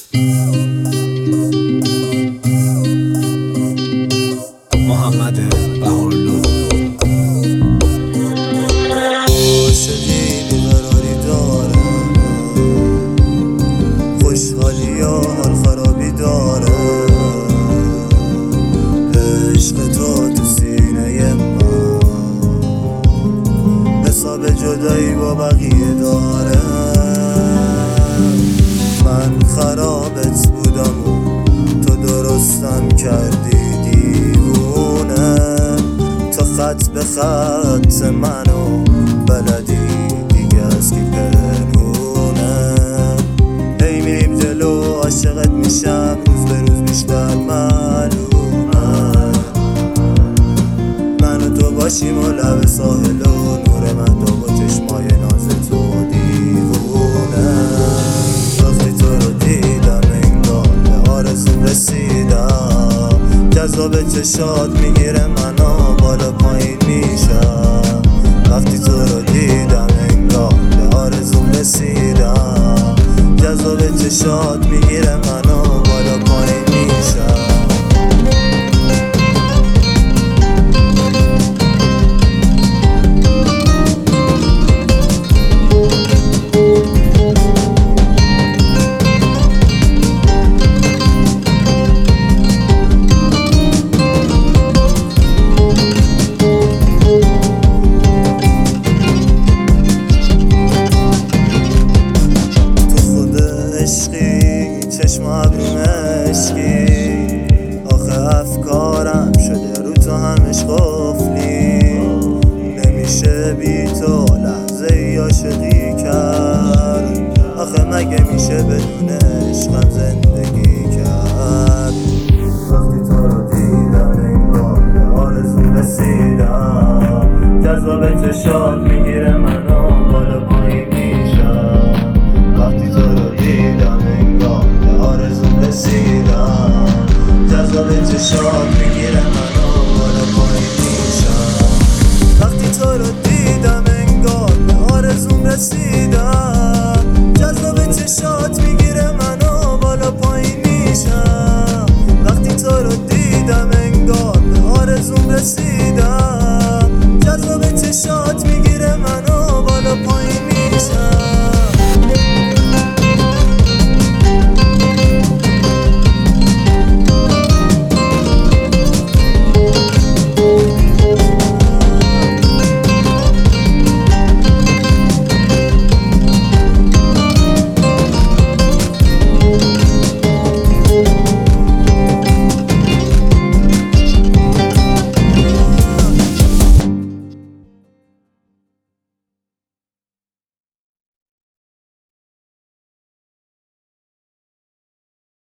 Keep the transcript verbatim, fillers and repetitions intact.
محمد بهارلو عاشقی بیقراری داره، خوشحالی یا حال خرابی داره. عشق تو تو سینه من حساب جدایی با بقیه داره. من خرابت بودم و تو درستم کردی دیوونه. تو خط به خط منو بلدی دیگه از کی پنهونه. هی میریم جلو عاشقت میشم، روز به روز بیشتر معلومه. من و تو باشیم و لب ساحل و نور من تو با چشمای ناز تو دیوونه. وقتی تو رو دیدم انگار به آرزوم رسیدم. جذاب چشات میگیره منو بالا پایین میشم. وقتی تو رو دیدم انگار به آرزوم رسیدم. جذاب چشات میگیره منو بالا پایین میشم. چشم ابروم عشقی آخه افکارم شده رو تو همش قفلی. نمیشه بی تو لحظه ای عاشقی کرد. آخه مگه میشه بدون عشقم زندگی کرد. وقتی تو رو دیدم انگار به آرزوم رسیدم. جذاب چشات میگیره منو بالا